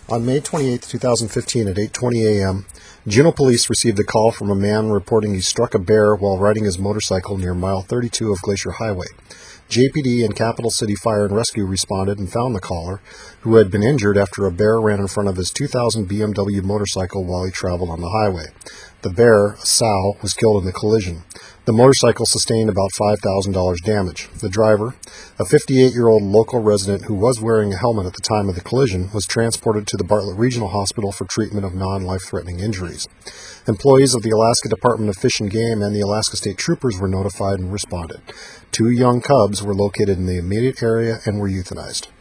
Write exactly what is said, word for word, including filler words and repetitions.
On May twenty-eighth, two thousand fifteen at eight twenty a m, Juneau police received a call from a man reporting he struck a bear while riding his motorcycle near mile thirty-two of Glacier Highway. J P D and Capital City Fire and Rescue responded and found the caller, who had been injured after a bear ran in front of his two thousand B M W motorcycle while he traveled on the highway. The bear, a sow, was killed in the collision. The motorcycle sustained about five thousand dollars damage. The driver, a fifty-eight-year-old local resident who was wearing a helmet at the time of the collision, was transported to the Bartlett Regional Hospital for treatment of non-life-threatening injuries. Employees of the Alaska Department of Fish and Game and the Alaska State Troopers were notified and responded. Two young cubs were located in the immediate area and were euthanized.